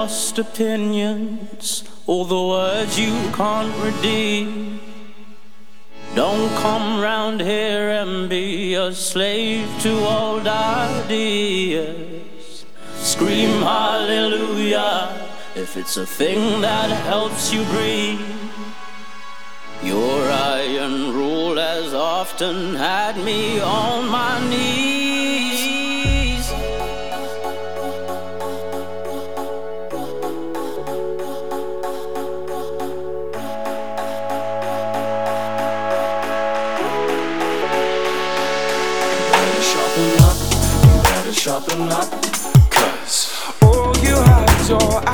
lost opinions, all the words you can't redeem. Don't come round here and be a slave to old ideas. Scream hallelujah if it's a thing that helps you breathe. Your iron rule has often had me on my knees. You better sharpen up, 'cause all you have is your